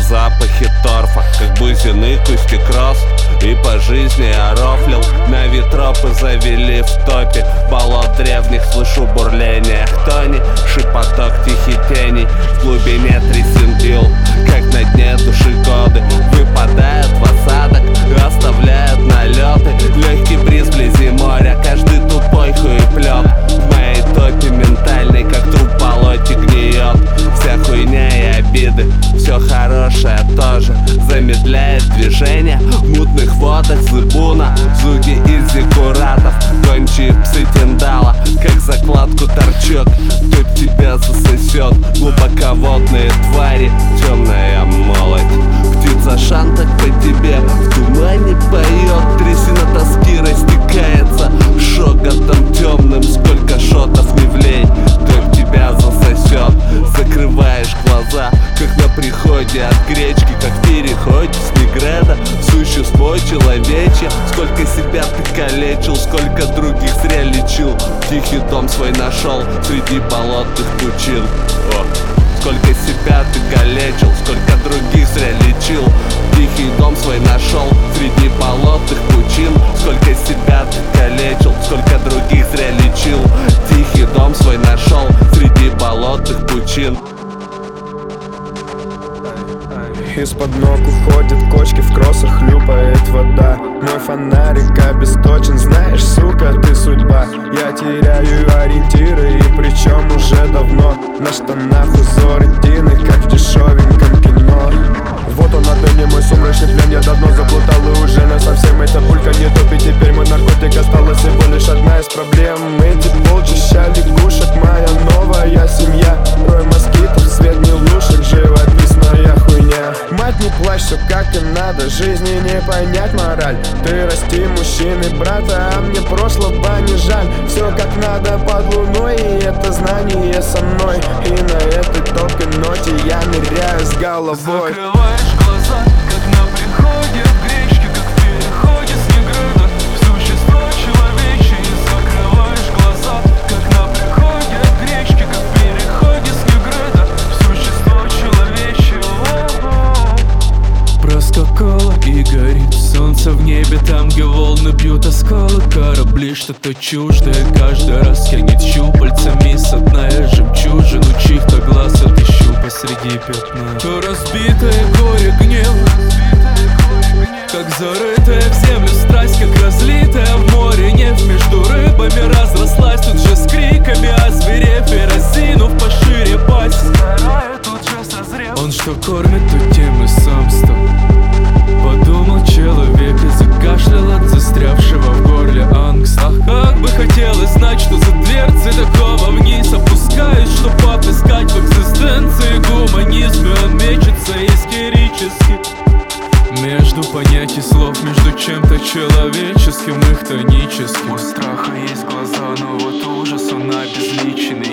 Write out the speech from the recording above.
запахи торфа, как бузины кустик-рос. И по жизни я рофлил, на ветропы завели в топе болот древних, слышу бурление хтони, шепоток тихий теней. В глубине трясин ил, как на дне души годы выпадают в осадок, оставляют налеты. Легкий бриз вблизи моря, каждый тупой хуеплет. В моей топе ментальной, как труп в болоте гниет. Вся хуйня и обиды, все хорошее тоже замедляет движение. В мутных водах зыбуна, звуки из зиккуратов, гончие псы тиндала, как закладку торчок. Топ тебя засосет, глубоководные твари, темная молодь. Птица шанток по тебе в тумане поет, трясина тоски растекается шокотом темным. Сколько шотов не влей, топ тебя засосет. Закрываешь глаза, как на приходе от гречки, как в переходе с Негреда в существо человечье. Сколько себя ты калечил, сколько других зря лечил. Тихий дом свой нашел среди болотных пучин. Сколько себя ты калечил, сколько других зря лечил. Тихий дом свой нашел среди болотных пучин. Сколько себя ты калечил, сколько других зря лечил. Тихий дом свой нашел среди болотных пучин. Из-под ног уходят кочки, в кроссах хлюпает вода. Мой фонарик обесточен, знаешь, сука, ты судьба. Я теряю ориентиры, и причем уже давно. На штанах узоры Дины, как в дешевеньком кино. Вот он отныне мой сумрачный плен, я давно заплутал и уже насовсем. Эта пулька не топит, теперь мой наркотик осталась всего лишь одна из проблем. Эти полчища лягушек, моя новая семья. Рой москитов, свет гнилушек, живописная хуйня. Мать, не плачь, все как и надо, жизни не понять мораль. Ты расти мужчины, брата, а мне прошлого не жаль. Все как надо под луной, и это знание со мной. И на этой топе ноте я ныряю с головой. Закрываешь глаза, как на приходе в гречке, как в переходе с Негреда в существо человечье. Закрываешь глаза, как на приходе в гречке, как в переходе с Негреда в существо человечье. Проскакало и горит солнце в небе, там, где волны бьют оскалы корабли. Что-то чуждое каждый раз тянет щупальцами со дна я жемчужину чьих-то глаз отыщу посреди пятна. То разбитое горе гнев, как зарытая в землю страсть, как разлитая в море нефть. Между рыбами разрослась тут же с криками, озверев и разинув пошире пасть. Он что кормит, то тем и сам стал. Подумал человек и закашлял от застрявшего в горле ангст. Ах, как бы хотелось знать, что за дверцы такого вниз опускаюсь, чтоб отыскать в экзистенции гуманизм. И он мечется истерически между понятий слов, между чем-то человеческим и хтоническим. У страха есть глаза, но вот ужас он обезличенный.